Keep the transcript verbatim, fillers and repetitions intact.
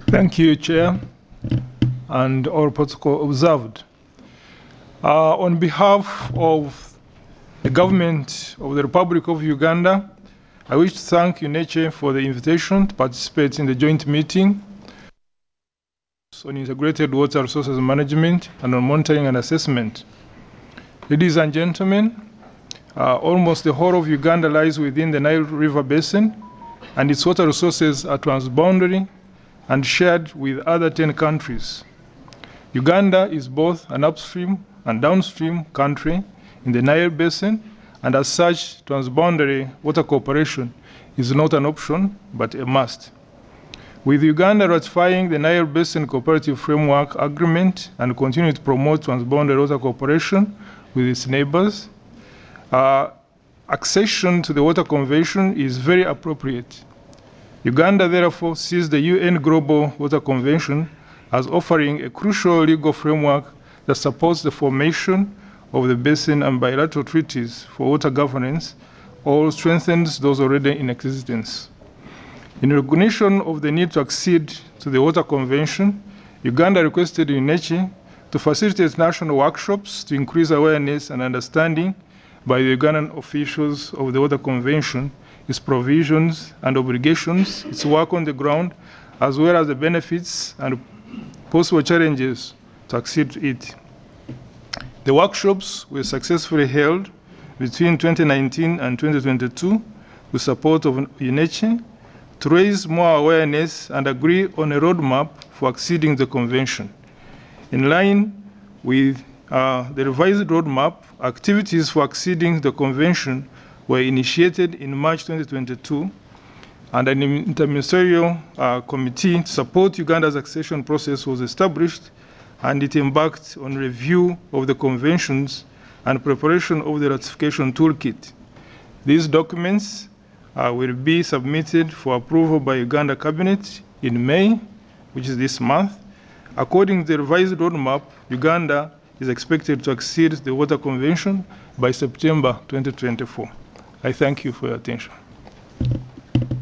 Thank you, Chair, and all protocol observed. Uh, on behalf of the government of the Republic of Uganda, I wish to thank UNECE for the invitation to participate in the joint meeting on integrated water resources management and on monitoring and assessment. Ladies and gentlemen, uh, almost the whole of Uganda lies within the Nile River Basin, and its water resources are transboundary and shared with other ten countries. Uganda is both an upstream and downstream country in the Nile Basin, and as such, transboundary water cooperation is not an option, but a must. With Uganda ratifying the Nile Basin Cooperative Framework Agreement and continuing to promote transboundary water cooperation with its neighbors, uh, accession to the Water Convention is very appropriate. Uganda therefore sees the U N Global Water Convention as offering a crucial legal framework that supports the formation of the basin and bilateral treaties for water governance, or strengthens those already in existence. In recognition of the need to accede to the Water Convention, Uganda requested UNECE to facilitate national workshops to increase awareness and understanding by the Ugandan officials of the Water Convention, its provisions and obligations, its work on the ground, as well as the benefits and possible challenges to accede to it. The workshops were successfully held between twenty nineteen and twenty twenty-two with support of UNECE to raise more awareness and agree on a roadmap for acceding to the convention. In line with uh, the revised roadmap, activities for acceding to the convention were initiated in March twenty twenty-two, and an interministerial uh, committee to support Uganda's accession process was established, and it embarked on review of the conventions and preparation of the ratification toolkit. These documents uh, will be submitted for approval by Uganda Cabinet in May, which is this month. According to the revised roadmap, Uganda is expected to accede to the Water Convention by September twenty twenty-four. I thank you for your attention.